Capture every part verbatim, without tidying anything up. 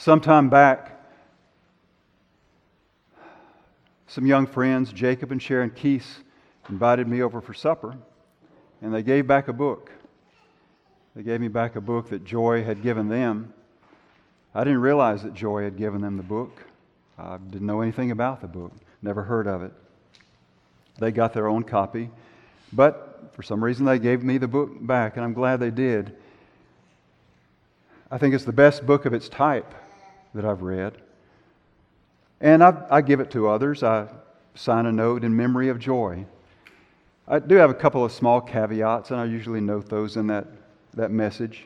Sometime back, some young friends, Jacob and Sharon Keese, invited me over for supper, and they gave back a book. They gave me back a book that Joy had given them. I didn't realize that Joy had given them the book. I didn't know anything about the book, never heard of it. They got their own copy, but for some reason they gave me the book back, and I'm glad they did. I think it's the best book of its type that I've read. And I, I give it to others. I sign a note in memory of Joy. I do have a couple of small caveats, and I usually note those in that, that message.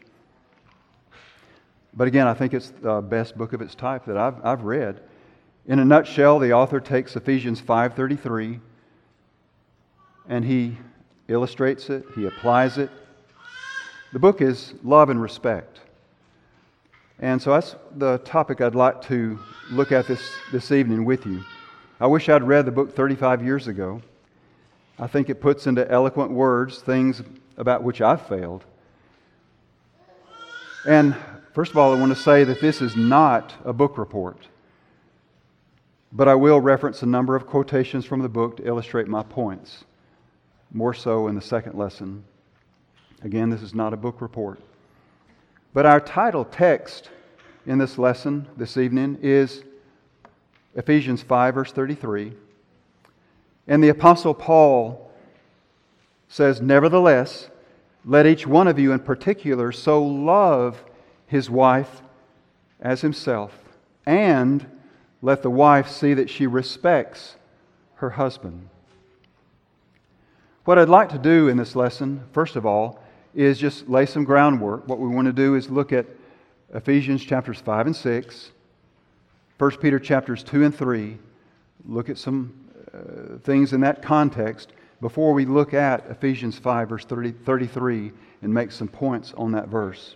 But again, I think it's the best book of its type that I've, I've read. In a nutshell, the author takes Ephesians five thirty-three and he illustrates it, he applies it. The book is Love and Respect. And so that's the topic I'd like to look at this, this evening with you. I wish I'd read the book thirty-five years ago. I think it puts into eloquent words things about which I've failed. And first of all, I want to say that this is not a book report. But I will reference a number of quotations from the book to illustrate my points. More so in the second lesson. Again, this is not a book report. But our title text in this lesson this evening is Ephesians five, verse thirty-three. And the Apostle Paul says, "Nevertheless, let each one of you in particular so love his wife as himself, and let the wife see that she respects her husband." What I'd like to do in this lesson, first of all, is just lay some groundwork. What we want to do is look at Ephesians chapters five and six, First Peter chapters two and three, look at some uh, things in that context before we look at Ephesians five, verse thirty, thirty-three, and make some points on that verse.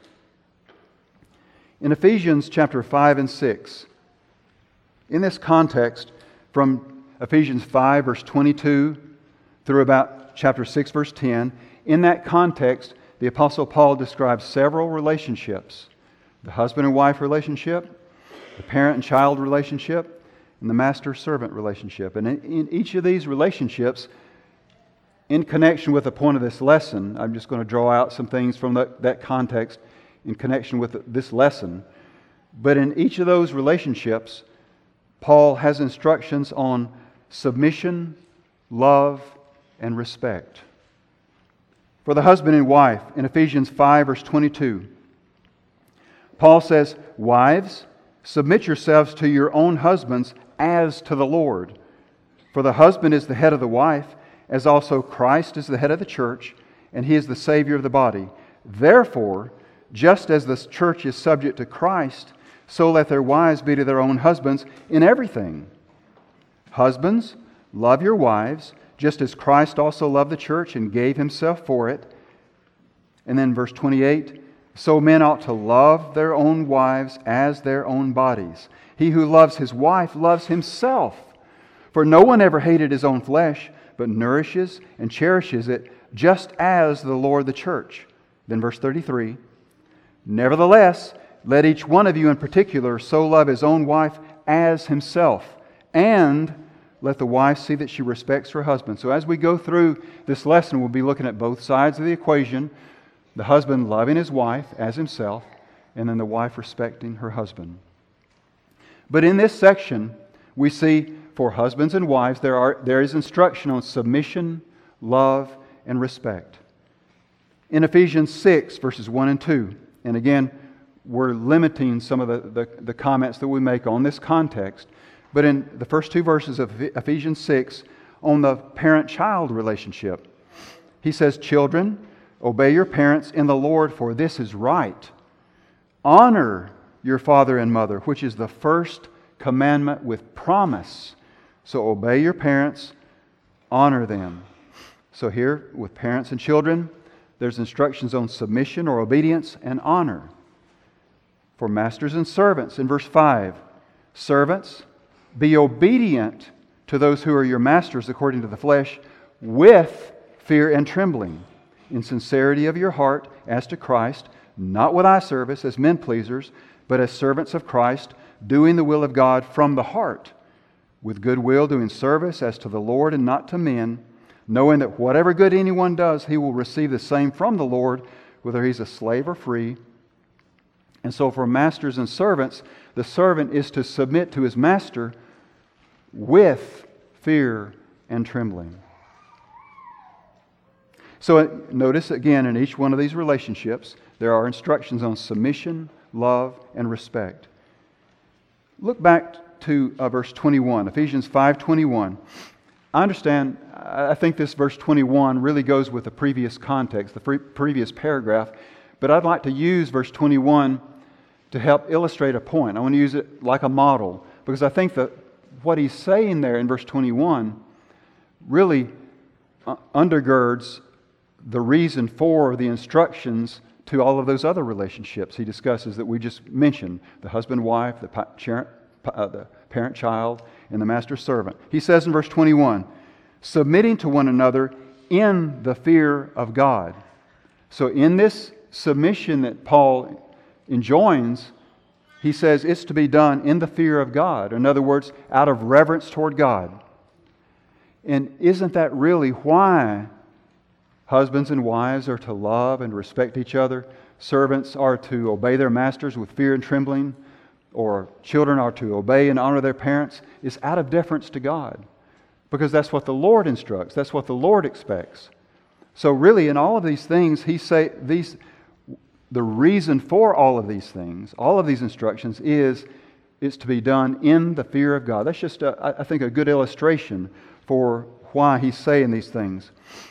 In Ephesians chapter five and six, in this context, from Ephesians five, verse twenty-two, through about chapter six, verse ten, in that context, the Apostle Paul describes several relationships. The husband and wife relationship, the parent and child relationship, and the master-servant relationship. And in each of these relationships, in connection with the point of this lesson, I'm just going to draw out some things from that, that context in connection with this lesson. But in each of those relationships, Paul has instructions on submission, love, and respect. For the husband and wife, in Ephesians five, verse twenty-two, Paul says, "Wives, submit yourselves to your own husbands as to the Lord. For the husband is the head of the wife, as also Christ is the head of the church, and He is the Savior of the body. Therefore, just as the church is subject to Christ, so let their wives be to their own husbands in everything. Husbands, love your wives, just as Christ also loved the church and gave Himself for it." And then verse twenty-eight, "So men ought to love their own wives as their own bodies. He who loves his wife loves himself. For no one ever hated his own flesh, but nourishes and cherishes it, just as the Lord the church." Then verse thirty-three, "Nevertheless, let each one of you in particular so love his own wife as himself, and let the wife see that she respects her husband." So as we go through this lesson, we'll be looking at both sides of the equation. The husband loving his wife as himself, and then the wife respecting her husband. But in this section, we see for husbands and wives, there are there is instruction on submission, love, and respect. In Ephesians six, verses one and two, and again, we're limiting some of the, the, the comments that we make on this context, but in the first two verses of Ephesians six, on the parent-child relationship, he says, "Children, obey your parents in the Lord, for this is right. Honor your father and mother, which is the first commandment with promise. So obey your parents, honor them." So here, with parents and children, there's instructions on submission or obedience and honor. For masters and servants, in verse five, "Servants, be obedient to those who are your masters according to the flesh, with fear and trembling, in sincerity of your heart as to Christ, not with eye service as men pleasers, but as servants of Christ, doing the will of God from the heart, with good will, doing service as to the Lord and not to men, knowing that whatever good anyone does, he will receive the same from the Lord, whether he's a slave or free. And so for masters and servants, the servant is to submit to his master with fear and trembling. So notice again, in each one of these relationships, there are instructions on submission, love, and respect. Look back to uh, verse twenty-one, Ephesians five twenty-one. I understand, I think this verse twenty-one really goes with the previous context, the pre- previous paragraph, but I'd like to use verse twenty-one to help illustrate a point. I want to use it like a model, because I think that what he's saying there in verse twenty-one really uh, undergirds the reason for the instructions to all of those other relationships he discusses that we just mentioned, the husband-wife, the parent, uh, the parent-child, and the master-servant. He says in verse twenty-one, submitting to one another in the fear of God. So in this submission that Paul enjoins, he says it's to be done in the fear of God. In other words, out of reverence toward God. And isn't that really why husbands and wives are to love and respect each other? Servants are to obey their masters with fear and trembling, or children are to obey and honor their parents. It's out of deference to God, because that's what the Lord instructs. That's what the Lord expects. So really, in all of these things, he say these the reason for all of these things, all of these instructions, is it's to be done in the fear of God. That's just, a, I think, a good illustration for why he's saying these things.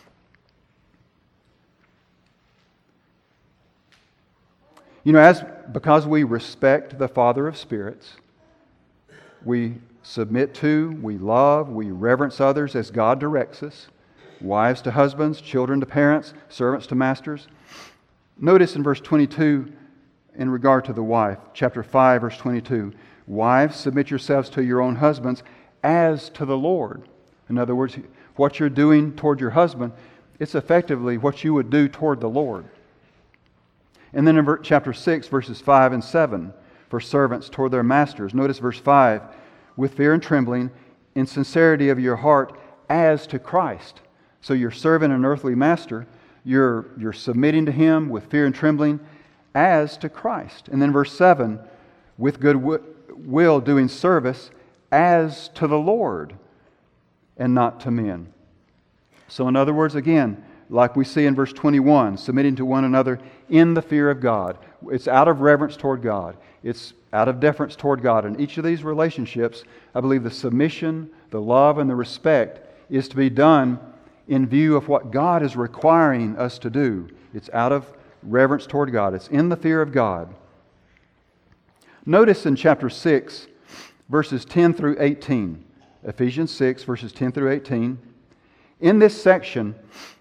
You know, as because we respect the Father of spirits, we submit to, we love, we reverence others as God directs us. Wives to husbands, children to parents, servants to masters. Notice in verse twenty-two, in regard to the wife, chapter five, verse twenty-two, wives, submit yourselves to your own husbands as to the Lord. In other words, what you're doing toward your husband, it's effectively what you would do toward the Lord. And then in chapter six, verses five and seven, for servants toward their masters. Notice verse five, with fear and trembling, in sincerity of your heart, as to Christ. So you're serving an earthly master, you're, you're submitting to him with fear and trembling, as to Christ. And then verse seven, with good will doing service, as to the Lord, and not to men. So in other words, again, like we see in verse twenty-one, submitting to one another in the fear of God. It's out of reverence toward God. It's out of deference toward God. In each of these relationships, I believe the submission, the love, and the respect is to be done in view of what God is requiring us to do. It's out of reverence toward God. It's in the fear of God. Notice in chapter six, verses ten through eighteen. Ephesians six, verses ten through eighteen. In this section,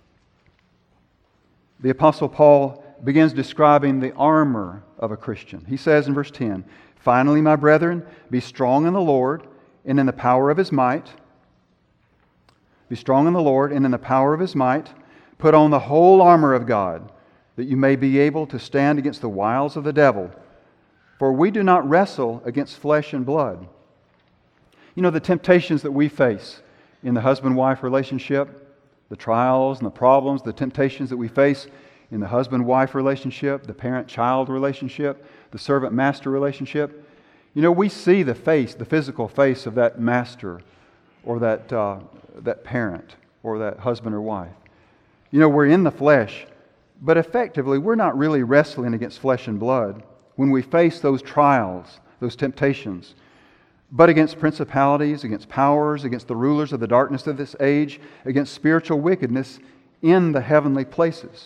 the Apostle Paul begins describing the armor of a Christian. He says in verse ten, finally, my brethren, be strong in the Lord and in the power of His might. Be strong in the Lord and in the power of His might. Put on the whole armor of God, that you may be able to stand against the wiles of the devil. For we do not wrestle against flesh and blood. You know, the temptations that we face in the husband-wife relationship, the trials and the problems, the temptations that we face in the husband-wife relationship, the parent-child relationship, the servant-master relationship. You know, we see the face, the physical face of that master or that, uh, that parent or that husband or wife. You know, we're in the flesh, but effectively we're not really wrestling against flesh and blood when we face those trials, those temptations, but against principalities, against powers, against the rulers of the darkness of this age, against spiritual wickedness in the heavenly places.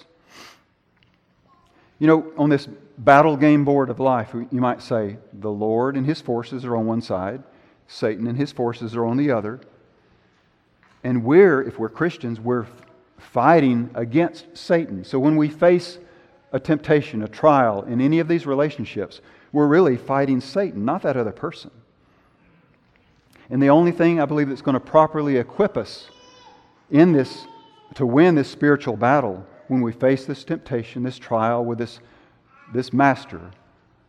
You know, on this battle game board of life, you might say, the Lord and His forces are on one side, Satan and his forces are on the other. And we're, if we're Christians, we're fighting against Satan. So when we face a temptation, a trial in any of these relationships, we're really fighting Satan, not that other person. And the only thing I believe that's going to properly equip us in this, to win this spiritual battle when we face this temptation, this trial with this, this master,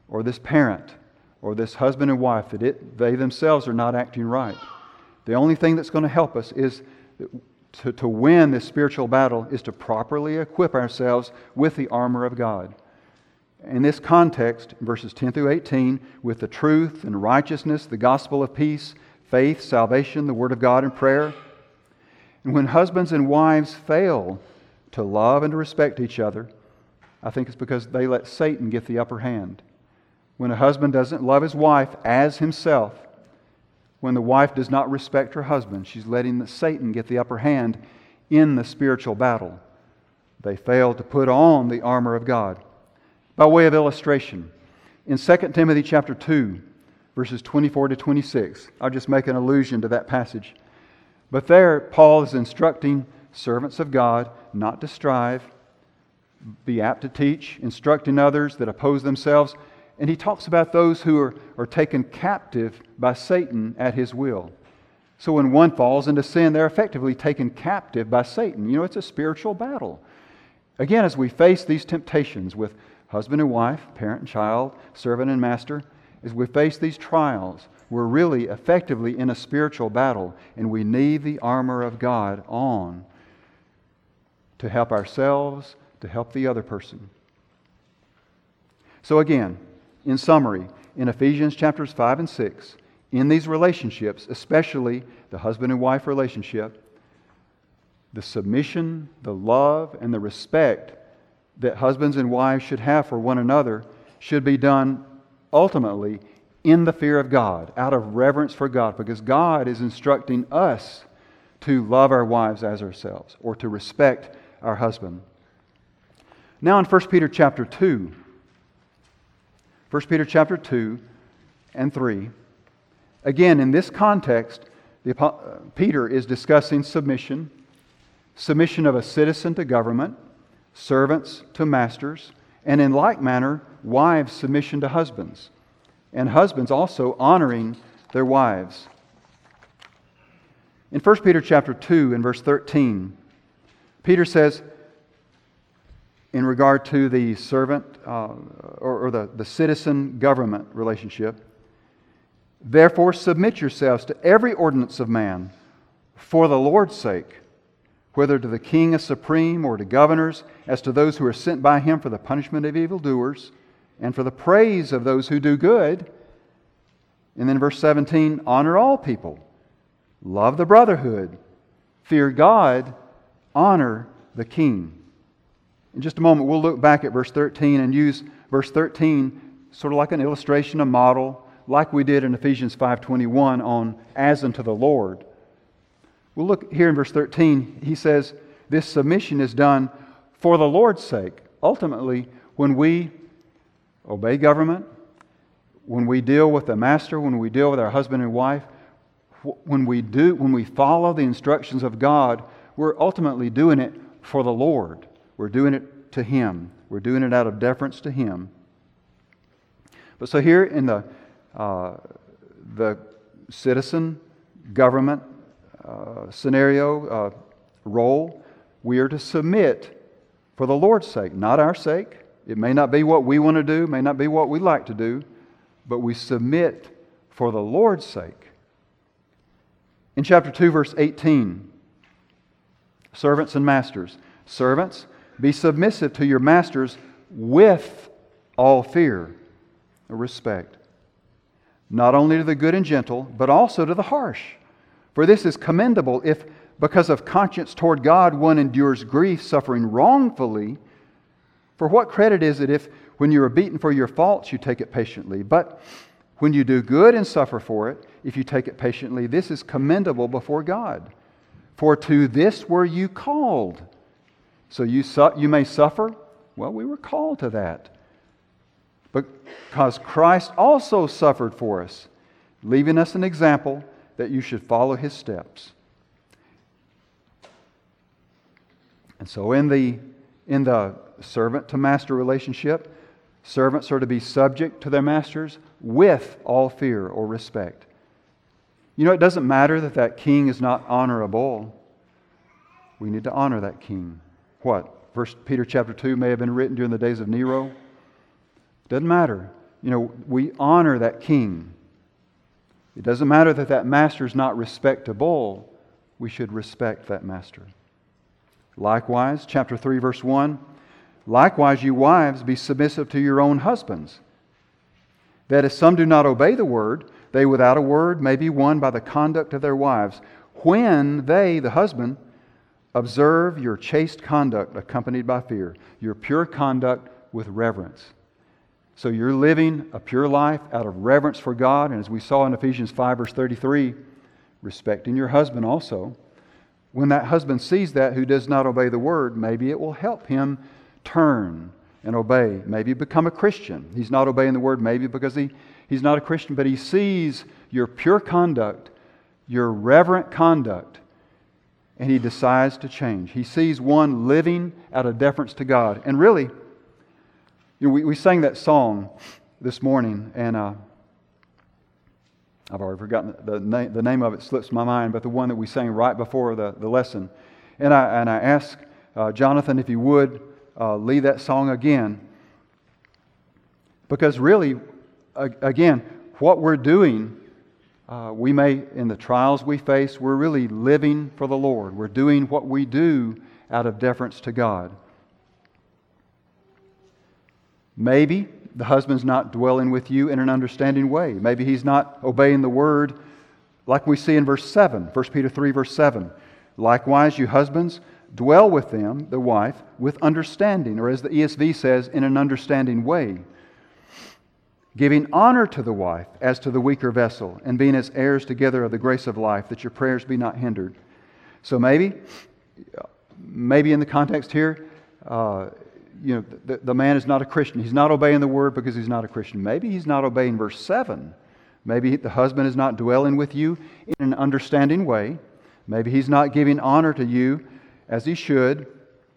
or this parent or this husband and wife that it, they themselves are not acting right. The only thing that's going to help us is to, to win this spiritual battle is to properly equip ourselves with the armor of God. In this context, verses ten through eighteen, with the truth and righteousness, the gospel of peace, faith, salvation, the Word of God, and prayer. And when husbands and wives fail to love and to respect each other, I think it's because they let Satan get the upper hand. When a husband doesn't love his wife as himself, when the wife does not respect her husband, she's letting Satan get the upper hand in the spiritual battle. They fail to put on the armor of God. By way of illustration, in Second Timothy chapter two, verses twenty-four to twenty-six, I'll just make an allusion to that passage. But there, Paul is instructing servants of God not to strive, be apt to teach, instructing others that oppose themselves. And he talks about those who are, are taken captive by Satan at his will. So when one falls into sin, they're effectively taken captive by Satan. You know, it's a spiritual battle. Again, as we face these temptations with husband and wife, parent and child, servant and master, as we face these trials, we're really effectively in a spiritual battle, and we need the armor of God on to help ourselves, to help the other person. So again, in summary, in Ephesians chapters five and six, in these relationships, especially the husband and wife relationship, the submission, the love, and the respect that husbands and wives should have for one another should be done ultimately in the fear of God, out of reverence for God, because God is instructing us to love our wives as ourselves, or to respect our husband. Now in First Peter chapter two, First Peter chapter two and three, again in this context, the, uh, Peter is discussing submission, submission of a citizen to government, servants to masters, and in like manner, wives' submission to husbands, and husbands also honoring their wives. In First Peter chapter two and verse thirteen, Peter says, in regard to the servant uh, or, or the, the citizen government relationship, therefore submit yourselves to every ordinance of man for the Lord's sake, whether to the king as supreme or to governors, as to those who are sent by him for the punishment of evildoers and for the praise of those who do good. And then verse seventeen, honor all people, love the brotherhood, fear God, honor the king. In just a moment, we'll look back at verse thirteen and use verse thirteen sort of like an illustration, a model, like we did in Ephesians five twenty-one on as unto the Lord. We'll look here in verse thirteen. He says, this submission is done for the Lord's sake. Ultimately, when we obey government, when we deal with the master, when we deal with our husband and wife, when we do, when we follow the instructions of God, we're ultimately doing it for the Lord. We're doing it to Him. We're doing it out of deference to Him. But so here in the uh, the citizen government uh, scenario uh, role, we are to submit for the Lord's sake, not our sake. It may not be what we want to do, may not be what we like to do, but we submit for the Lord's sake. In chapter two, verse eighteen, servants and masters. Servants, be submissive to your masters with all fear or respect, not only to the good and gentle, but also to the harsh. For this is commendable if, because of conscience toward God, one endures grief, suffering wrongfully. For what credit is it if, when you are beaten for your faults, you take it patiently? But when you do good and suffer for it, if you take it patiently, this is commendable before God. For to this were you called. So you su- you may suffer? Well, we were called to that. Because Christ also suffered for us, leaving us an example that you should follow His steps. And so in the, in the servant-to-master relationship, servants are to be subject to their masters with all fear or respect. You know, it doesn't matter that that king is not honorable. We need to honor that king. What? First Peter chapter two may have been written during the days of Nero. Doesn't matter. you know, we honor that king. It doesn't matter that that master is not respectable. We should respect that master. Likewise, chapter three, verse one, likewise, you wives, be submissive to your own husbands, that if some do not obey the word, they without a word may be won by the conduct of their wives, when they, the husband, observe your chaste conduct accompanied by fear, your pure conduct with reverence. So you're living a pure life out of reverence for God, and as we saw in Ephesians five, verse thirty-three, respecting your husband also. When that husband sees that who does not obey the word, maybe it will help him turn and obey, maybe become a Christian. He's not obeying the word maybe because he, he's not a Christian, but he sees your pure conduct, your reverent conduct, and he decides to change. He sees one living out of deference to God. And really, you know, we, we sang that song this morning, and uh, I've already forgotten the, na- the name of it, slips my mind, but the one that we sang right before the, the lesson. And I, and I asked uh, Jonathan if he would uh, lead that song again. Because really, again, what we're doing, uh, we may, in the trials we face, we're really living for the Lord. We're doing what we do out of deference to God. Maybe the husband's not dwelling with you in an understanding way. Maybe he's not obeying the word like we see in verse seven, First Peter three, verse seven. Likewise, you husbands, dwell with them, the wife, with understanding, or as the E S V says, in an understanding way, giving honor to the wife as to the weaker vessel, and being as heirs together of the grace of life, that your prayers be not hindered. So maybe, maybe in the context here, uh, you know, the, the man is not a Christian. He's not obeying the word because he's not a Christian. Maybe he's not obeying verse seven. Maybe the husband is not dwelling with you in an understanding way. Maybe he's not giving honor to you as he should.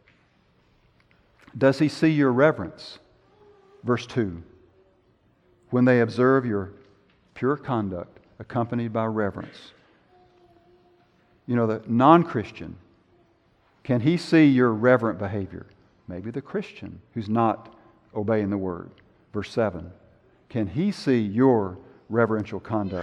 Does he see your reverence? Verse two. When they observe your pure conduct accompanied by reverence. You know, the non-Christian, can he see your reverent behavior? Maybe the Christian who's not obeying the word. Verse seven. Can he see your reverential conduct?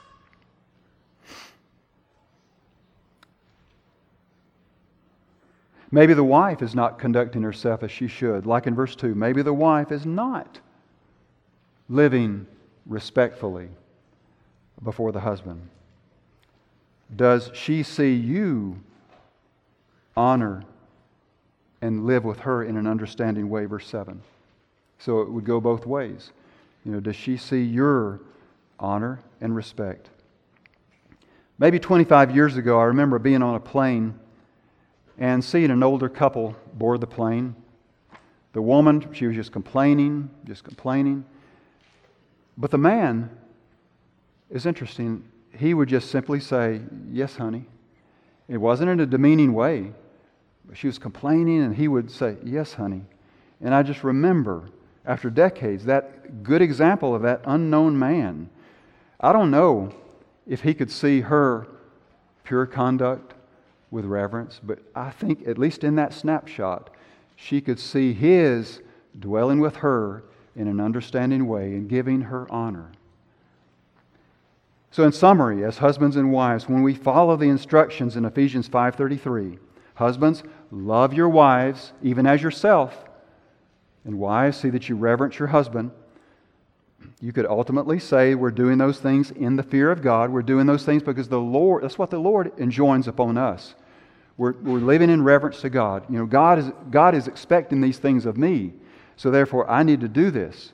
Maybe the wife is not conducting herself as she should, like in verse two. Maybe the wife is not living respectfully before the husband. Does she see you honor and live with her in an understanding way? Verse seven. So it would go both ways. You know, does she see your honor and respect? Maybe twenty-five years ago, I remember being on a plane and seeing an older couple board the plane. The woman, she was just complaining, just complaining. But the man is interesting. He would just simply say, "Yes, honey." It wasn't in a demeaning way. She was complaining, and he would say, "Yes, honey." And I just remember, after decades, that good example of that unknown man. I don't know if he could see her pure conduct with reverence, but I think, at least in that snapshot, she could see his dwelling with her in an understanding way and giving her honor. So in summary, as husbands and wives, when we follow the instructions in Ephesians five thirty-three, husbands, love your wives, even as yourself. And wives, see that you reverence your husband. You could ultimately say we're doing those things in the fear of God. We're doing those things because the Lord, that's what the Lord enjoins upon us. We're, we're living in reverence to God. You know, God is, God is expecting these things of me. So therefore, I need to do this.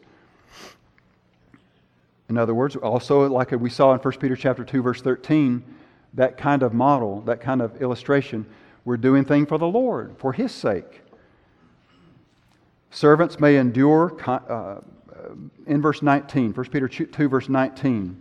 In other words, also like we saw in First Peter chapter two, verse thirteen, that kind of model, that kind of illustration, we're doing things for the Lord, for His sake. Servants may endure, uh, in verse nineteen, First Peter two, verse nineteen.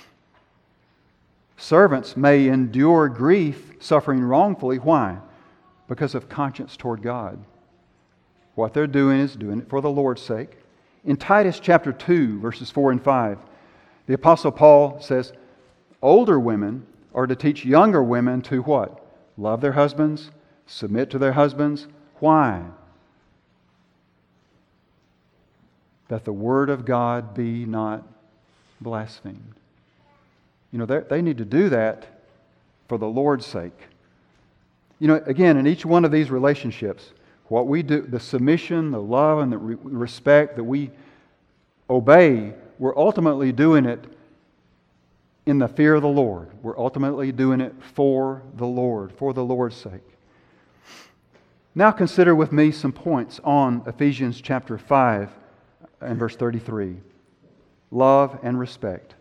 Servants may endure grief, suffering wrongfully. Why? Because of conscience toward God. What they're doing is doing it for the Lord's sake. In Titus chapter two, verses four and five, the Apostle Paul says, older women are to teach younger women to what? Love their husbands, submit to their husbands. Why? that the word of God be not blasphemed. You know, they need to do that for the Lord's sake. You know, again, in each one of these relationships, what we do, the submission, the love, and the re- respect that we obey, we're ultimately doing it in the fear of the Lord. We're ultimately doing it for the Lord, for the Lord's sake. Now consider with me some points on Ephesians chapter five and verse thirty-three. Love and respect.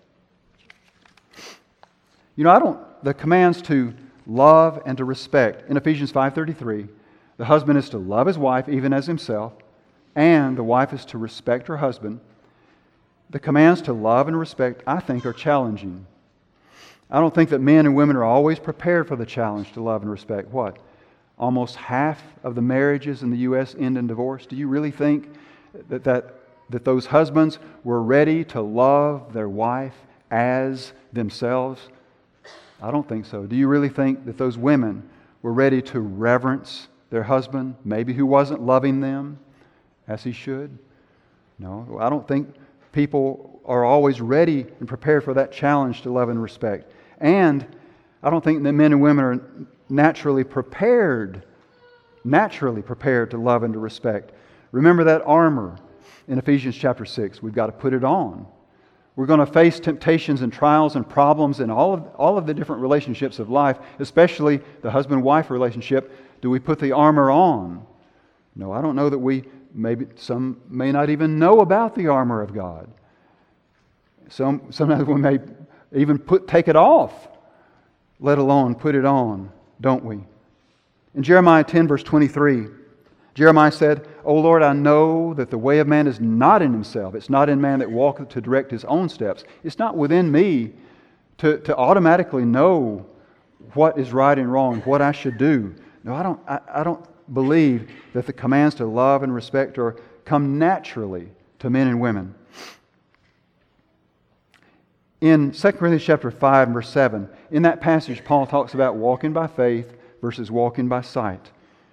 You know, I don't, the commands to love and to respect in Ephesians five thirty-three, the husband is to love his wife even as himself, and the wife is to respect her husband. The commands to love and respect, I think, are challenging. I don't think that men and women are always prepared for the challenge to love and respect. What? Almost half of the marriages in the U S end in divorce. Do you really think that, that, that those husbands were ready to love their wife as themselves? I don't think so. Do you really think that those women were ready to reverence their husband, maybe who wasn't loving them as he should? No, I don't think people are always ready and prepared for that challenge to love and respect. And I don't think that men and women are naturally prepared, naturally prepared to love and to respect. Remember that armor in Ephesians chapter six. We've got to put it on. We're going to face temptations and trials and problems in all of, all of the different relationships of life, especially the husband-wife relationship. Do we put the armor on? No, I don't know that we, maybe some may not even know about the armor of God. Some, sometimes we may even put take it off, let alone put it on, don't we? In Jeremiah ten, verse twenty-three, Jeremiah said, O Lord, I know that the way of man is not in himself. It's not in man that walketh to direct his own steps. It's not within me to, to automatically know what is right and wrong, what I should do. No, I don't, I, I don't believe that the commands to love and respect are come naturally to men and women. In Second Corinthians chapter five, verse seven, in that passage, Paul talks about walking by faith versus walking by sight.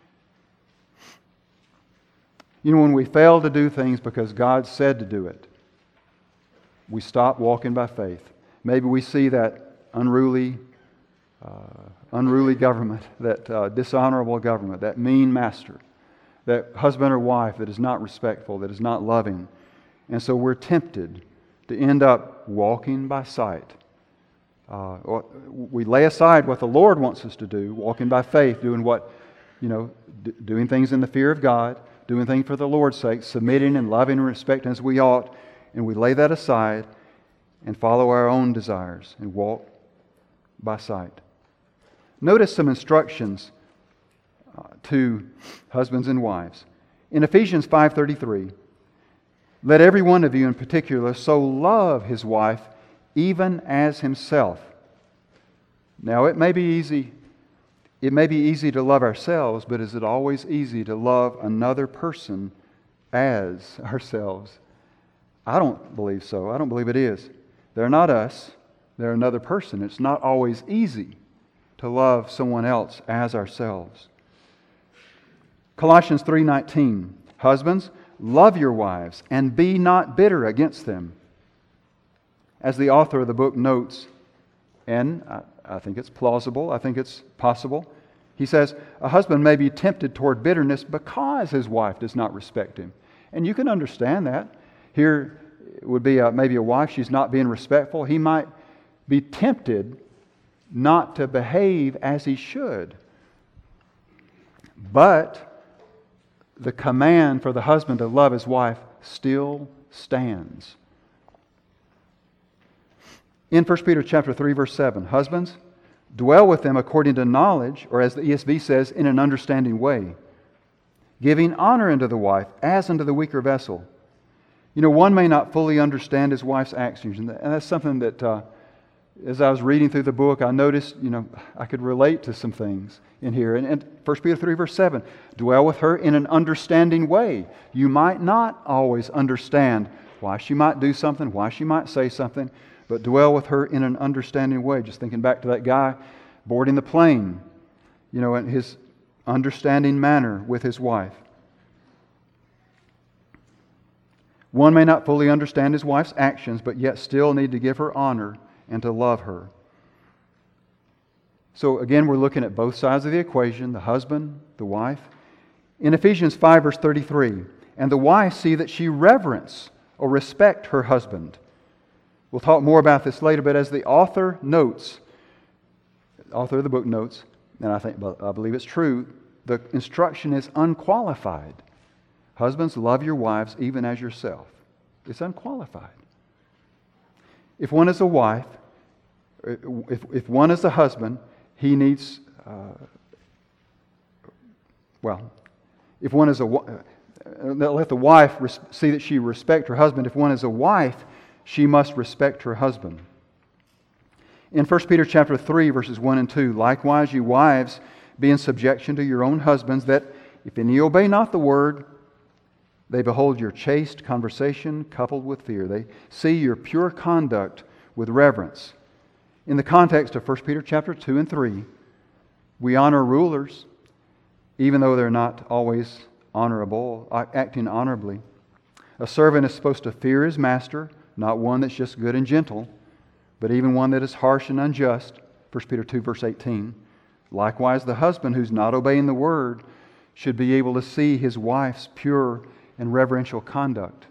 You know, when we fail to do things because God said to do it, we stop walking by faith. Maybe we see that unruly, uh, unruly government, that uh, dishonorable government, that mean master, that husband or wife that is not respectful, that is not loving. And so we're tempted to end up walking by sight. Uh, we lay aside what the Lord wants us to do, walking by faith, doing what, you know, d- doing things in the fear of God, doing things for the Lord's sake, submitting and loving and respecting as we ought, and we lay that aside and follow our own desires and walk by sight. Notice some instructions uh, to husbands and wives. In Ephesians five thirty-three, let every one of you in particular so love his wife even as himself. Now it may be easy, it may be easy to love ourselves, but is it always easy to love another person as ourselves? I don't believe so. I don't believe it is. They're not us. They're another person. It's not always easy to love someone else as ourselves. Colossians three nineteen, husbands, love your wives and be not bitter against them. As the author of the book notes, and I, I think it's plausible, I think it's possible, he says, a husband may be tempted toward bitterness because his wife does not respect him. And you can understand that. Here would be a, maybe a wife, she's not being respectful. He might be tempted not to behave as he should. But the command for the husband to love his wife still stands. In First Peter chapter three, verse seven, husbands, dwell with them according to knowledge, or as the E S V says, in an understanding way, giving honor unto the wife as unto the weaker vessel. You know, one may not fully understand his wife's actions, and that's something that, uh, as I was reading through the book, I noticed, you know, I could relate to some things in here. And, and First Peter three, verse seven, dwell with her in an understanding way. You might not always understand why she might do something, why she might say something, but dwell with her in an understanding way. Just thinking back to that guy boarding the plane, you know, in his understanding manner with his wife. One may not fully understand his wife's actions, but yet still need to give her honor and to love her. So again, we're looking at both sides of the equation, the husband, the wife. In Ephesians five, verse thirty-three, and the wife see that she reverence or respect her husband. We'll talk more about this later, but as the author notes, the author of the book notes, and I think I believe it's true, the instruction is unqualified. Husbands, love your wives even as yourself. It's unqualified. If one is a wife, if, if one is a husband, he needs, uh, well, if one is a, uh, let the wife res- see that she respect her husband. If one is a wife, she must respect her husband. In First Peter chapter three, verses one and two, likewise, you wives, be in subjection to your own husbands, that if any obey not the word, they behold your chaste conversation coupled with fear. They see your pure conduct with reverence. In the context of First Peter chapter two and three, we honor rulers, even though they're not always honorable, acting honorably. A servant is supposed to fear his master, not one that's just good and gentle, but even one that is harsh and unjust. First Peter two, verse eighteen. Likewise, the husband who's not obeying the word should be able to see his wife's pure and reverential conduct.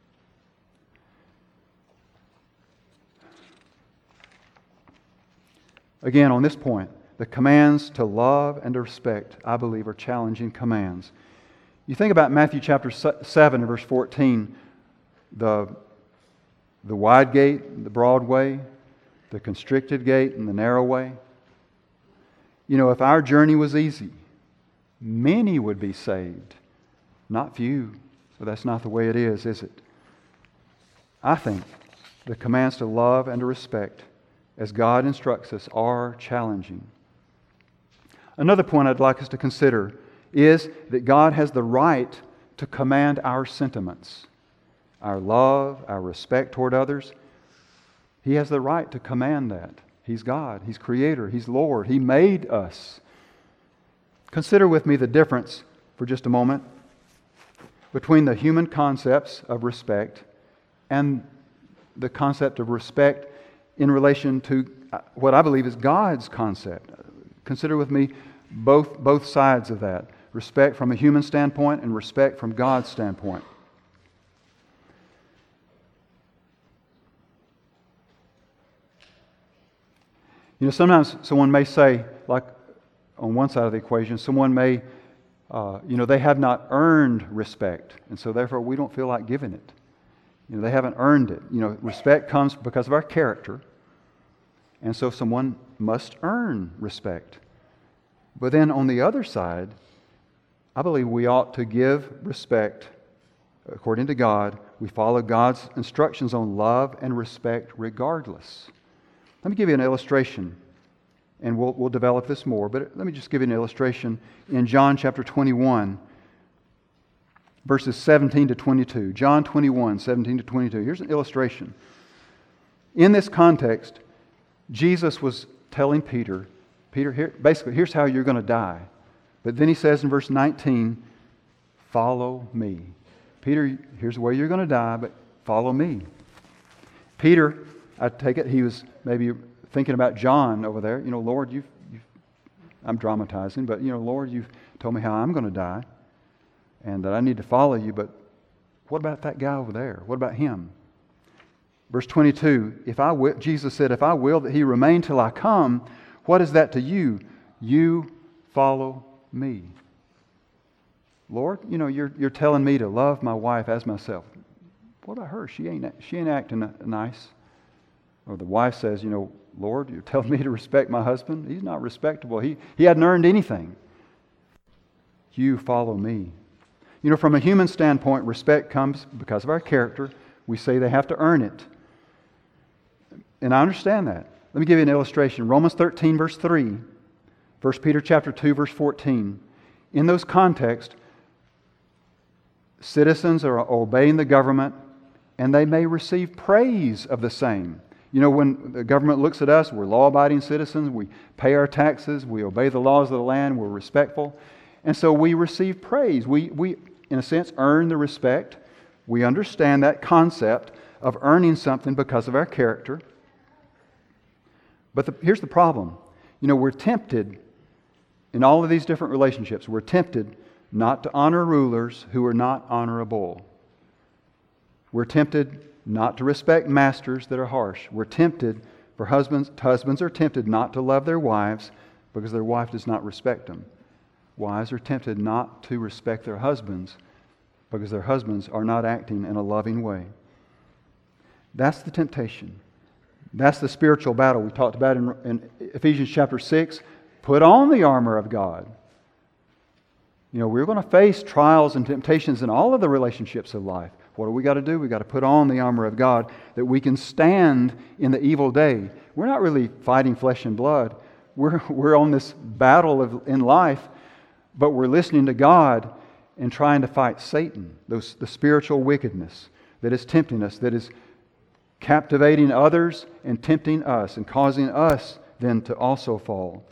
Again, on this point, the commands to love and to respect, I believe, are challenging commands. You think about Matthew chapter seven, verse fourteen, the, the wide gate, the broad way, the constricted gate, and the narrow way. You know, if our journey was easy, many would be saved, not few. So that's not the way it is, is it? I think the commands to love and to respect, as God instructs us, are challenging. Another point I'd like us to consider is that God has the right to command our sentiments, our love, our respect toward others. He has the right to command that. He's God. He's Creator. He's Lord. He made us. Consider with me the difference for just a moment between the human concepts of respect and the concept of respect in relation to what I believe is God's concept. Consider with me both, both sides of that. Respect from a human standpoint and respect from God's standpoint. You know, sometimes someone may say, like on one side of the equation, someone may, uh, you know, they have not earned respect, and so therefore we don't feel like giving it. You know, they haven't earned it. You know, respect comes because of our character, and so someone must earn respect. But then on the other side, I believe we ought to give respect according to God. We follow God's instructions on love and respect regardless. Let me give you an illustration, and we'll, we'll develop this more, but let me just give you an illustration in John chapter twenty-one, verses seventeen to twenty-two. John twenty-one, seventeen to twenty-two. Here's an illustration. In this context, Jesus was telling Peter, Peter, here, basically, here's how you're going to die. But then he says in verse nineteen, follow me. Peter, here's the way you're going to die, but follow me. Peter, I take it he was maybe thinking about John over there. You know, Lord, you've, you've, I'm dramatizing, but, you know, Lord, you've told me how I'm going to die and that I need to follow you, but what about that guy over there? What about him? Verse twenty-two, if I will, Jesus said, if I will that he remain till I come, what is that to you? You follow me. Lord, you know, you're, you're telling me to love my wife as myself. What about her? She ain't, she ain't acting nice. Or the wife says, you know, Lord, you're telling me to respect my husband? He's not respectable. He, he hadn't earned anything. You follow me. You know, from a human standpoint, respect comes because of our character. We say they have to earn it. And I understand that. Let me give you an illustration. Romans thirteen, verse three. First Peter chapter two, verse fourteen. In those contexts, citizens are obeying the government and they may receive praise of the same. You know, when the government looks at us, we're law-abiding citizens, we pay our taxes, we obey the laws of the land, we're respectful. And so we receive praise. We, we in a sense, earn the respect We understand that concept of earning something because of our character. But the, here's the problem. You know, we're tempted in all of these different relationships, we're tempted not to honor rulers who are not honorable. We're tempted not to respect masters that are harsh. We're tempted for husbands, husbands are tempted not to love their wives because their wife does not respect them. Wives are tempted not to respect their husbands because their husbands are not acting in a loving way. That's the temptation. That's the spiritual battle we talked about in, in Ephesians chapter six. Put on the armor of God. You know, we're going to face trials and temptations in all of the relationships of life. What do we got to do? We've got to put on the armor of God that we can stand in the evil day. We're not really fighting flesh and blood. We're, we're on this battle of, in life, but we're listening to God and trying to fight Satan, those, the spiritual wickedness that is tempting us, that is captivating others and tempting us and causing us then to also fall.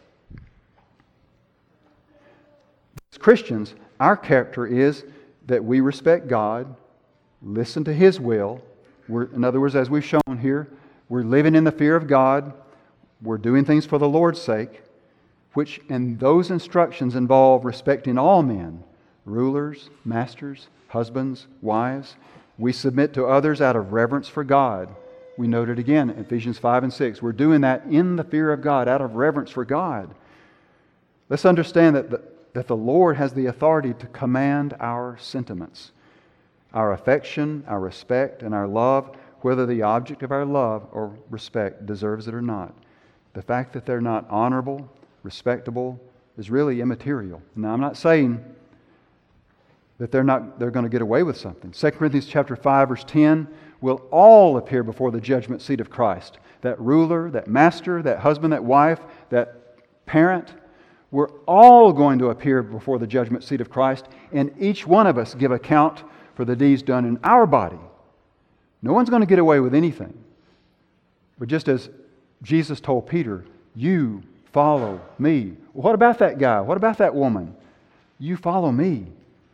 As Christians, our character is that we respect God, listen to His will. We're, in other words, as we've shown here, we're living in the fear of God. We're doing things for the Lord's sake, which, and those instructions involve respecting all men, rulers, masters, husbands, wives. We submit to others out of reverence for God. We noted again in Ephesians five and six. We're doing that in the fear of God, out of reverence for God. Let's understand that the, that the Lord has the authority to command our sentiments, our affection, our respect, and our love, whether the object of our love or respect deserves it or not. The fact that they're not honorable, respectable, is really immaterial. Now, I'm not saying that they're not they're going to get away with something. Second Corinthians chapter five, verse ten, will all appear before the judgment seat of Christ. That ruler, that master, that husband, that wife, that parent, we're all going to appear before the judgment seat of Christ, and each one of us give account for the deeds done in our body. No one's going to get away with anything. But just as Jesus told Peter, you follow me. Well, what about that guy? What about that woman? You follow me.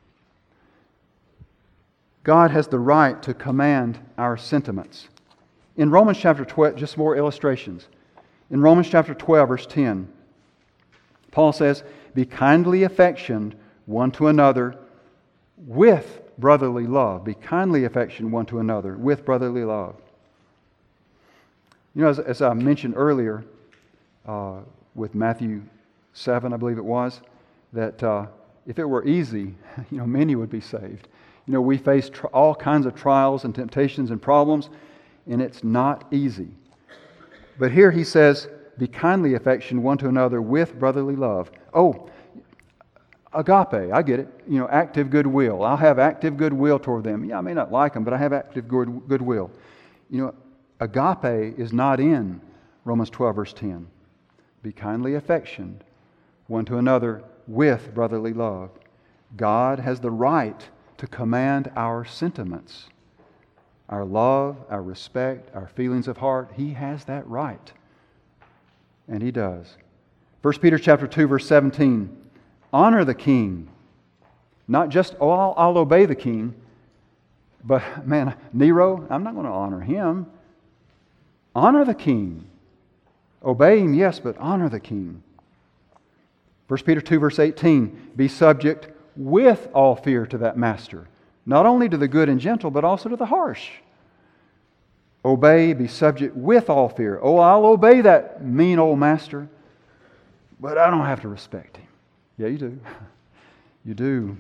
God has the right to command our sentiments. In Romans chapter twelve, just more illustrations. In Romans chapter twelve, verse ten, Paul says, be kindly affectioned one to another with brotherly love. Be kindly affectioned one to another with brotherly love. You know, as, as I mentioned earlier, uh, with Matthew seven, I believe it was, that uh, if it were easy, you know, many would be saved. You know, we face tr- all kinds of trials and temptations and problems, and it's not easy. But here he says, be kindly affectioned one to another with brotherly love. Oh, agape, I get it. You know, active goodwill. I'll have active goodwill toward them. Yeah, I may not like them, but I have active good, goodwill. You know, agape is not in Romans twelve, verse ten. Be kindly affectioned one to another with brotherly love. God has the right to command our sentiments, our love, our respect, our feelings of heart. He has that right. And He does. First Peter chapter two, verse seventeen. Honor the king. Not just, oh, I'll, I'll obey the king. But, man, Nero, I'm not going to honor him. Honor the king. Obey him, yes, but honor the king. First Peter two, verse eighteen. Be subject with all fear to that master. Not only to the good and gentle, but also to the harsh. Obey, be subject with all fear. Oh, I'll obey that mean old master, but I don't have to respect him. Yeah, you do. You do.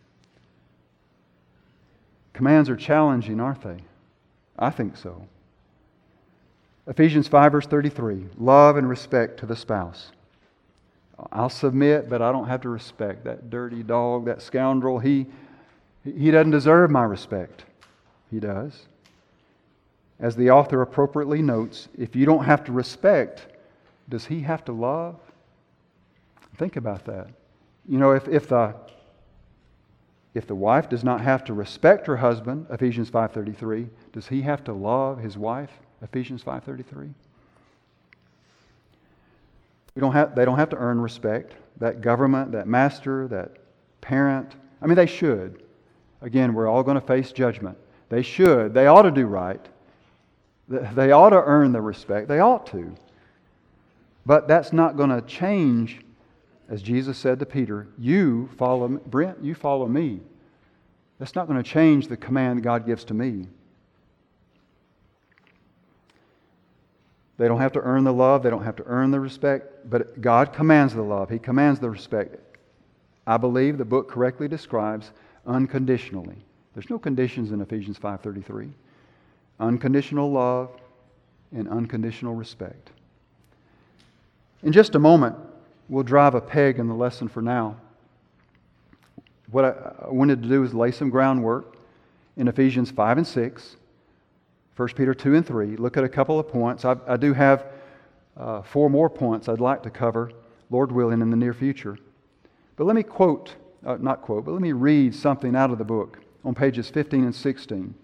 Commands are challenging, aren't they? I think so. Ephesians five, verse thirty-three. Love and respect to the spouse. I'll submit, but I don't have to respect that dirty dog, that scoundrel. He, he doesn't deserve my respect. He does. As the author appropriately notes, if you don't have to respect, does he have to love? Think about that. You know, if, if the if the wife does not have to respect her husband, Ephesians five thirty-three, does he have to love his wife, Ephesians five thirty-three? We don't have, they don't have to earn respect. That government, that master, that parent, I mean, they should. Again, we're all going to face judgment. They should. They ought to do right. They ought to earn the respect. They ought to. But that's not going to change, as Jesus said to Peter, you follow me. Brent, you follow me. That's not going to change the command God gives to me. They don't have to earn the love. They don't have to earn the respect. But God commands the love. He commands the respect. I believe the book correctly describes unconditionally. There's no conditions in Ephesians five thirty-three. Unconditional love and unconditional respect. In just a moment, we'll drive a peg in the lesson for now. What I wanted to do is lay some groundwork in Ephesians five and six, First Peter two and three, look at a couple of points. I, I do have uh, four more points I'd like to cover, Lord willing, in the near future. But let me quote, uh, not quote, but let me read something out of the book on pages fifteen and sixteen.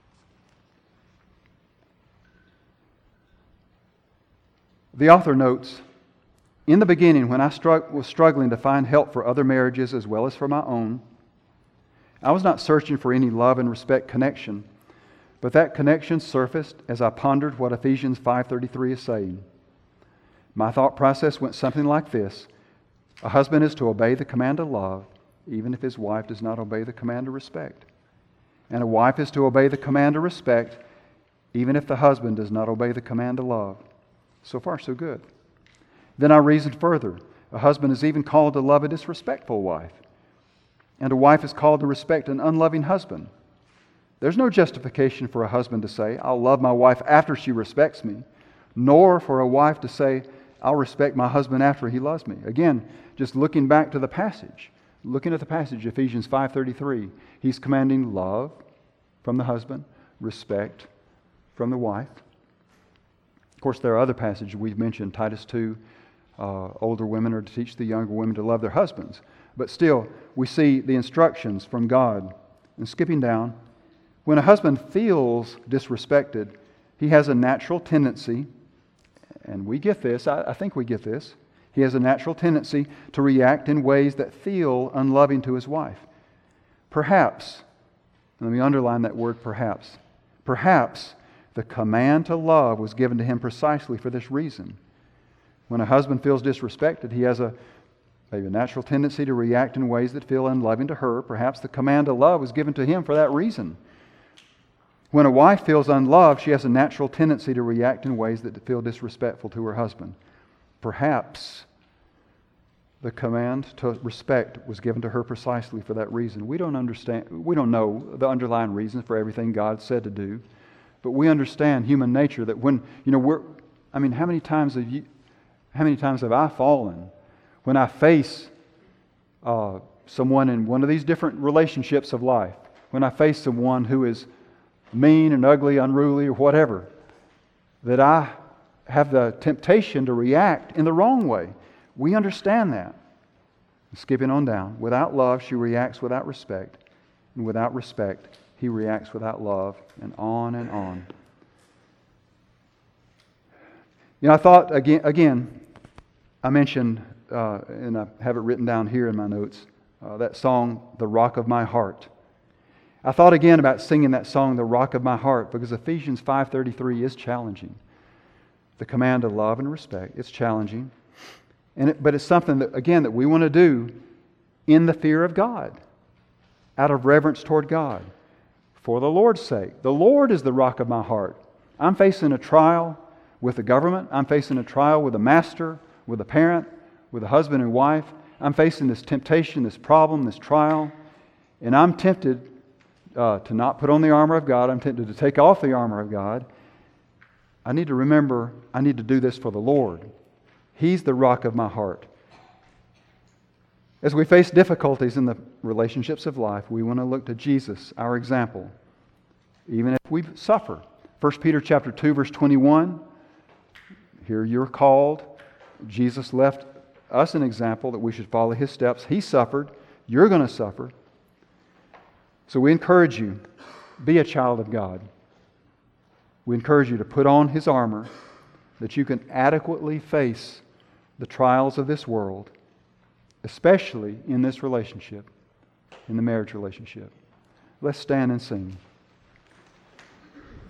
The author notes, in the beginning, when I strugg- was struggling to find help for other marriages as well as for my own, I was not searching for any love and respect connection, but that connection surfaced as I pondered what Ephesians five thirty-three is saying. My thought process went something like this. A husband is to obey the command of love, even if his wife does not obey the command of respect. And a wife is to obey the command of respect, even if the husband does not obey the command of love. So far, so good. Then I reasoned further. A husband is even called to love a disrespectful wife, and a wife is called to respect an unloving husband. There's no justification for a husband to say, I'll love my wife after she respects me, nor for a wife to say, I'll respect my husband after he loves me. Again, just looking back to the passage, looking at the passage, Ephesians five thirty-three, he's commanding love from the husband, respect from the wife. Of course, there are other passages we've mentioned, Titus two, uh, older women are to teach the younger women to love their husbands. But still, we see the instructions from God. And skipping down, when a husband feels disrespected, he has a natural tendency, and we get this, I, I think we get this, he has a natural tendency to react in ways that feel unloving to his wife. Perhaps, let me underline that word perhaps, perhaps the command to love was given to him precisely for this reason. When a husband feels disrespected, he has a maybe a natural tendency to react in ways that feel unloving to her. Perhaps the command to love was given to him for that reason. When a wife feels unloved, she has a natural tendency to react in ways that feel disrespectful to her husband. Perhaps the command to respect was given to her precisely for that reason. We don't understand, we don't know the underlying reasons for everything God said to do, but we understand human nature that when, you know, we're, I mean, how many times have you, how many times have I fallen when I face uh, someone in one of these different relationships of life, when I face someone who is mean and ugly, unruly, or whatever, that I have the temptation to react in the wrong way. We understand that. Skipping on down. Without love, she reacts without respect. And without respect, he reacts without love. And on and on. You know, I thought, again, again I mentioned, uh, and I have it written down here in my notes, uh, that song, The Rock of My Heart. I thought again about singing that song, The Rock of My Heart, because Ephesians five thirty-three is challenging. The command to love and respect, it's challenging. And it, but it's something that, again, that we want to do in the fear of God, out of reverence toward God, for the Lord's sake. The Lord is the rock of my heart. I'm facing a trial with the government. I'm facing a trial with a master, with a parent, with a husband and wife. I'm facing this temptation, this problem, this trial, and I'm tempted Uh, to not put on the armor of God. I'm tempted to take off the armor of God. I need to remember I need to do this for the Lord. He's the rock of my heart. As we face difficulties in the relationships of life, we want to look to Jesus, our example, even if we suffer. First Peter chapter two, verse twenty-one, here you're called. Jesus left us an example that we should follow His steps. He suffered. You're going to suffer. So we encourage you, be a child of God. We encourage you to put on His armor that you can adequately face the trials of this world, especially in this relationship, in the marriage relationship. Let's stand and sing.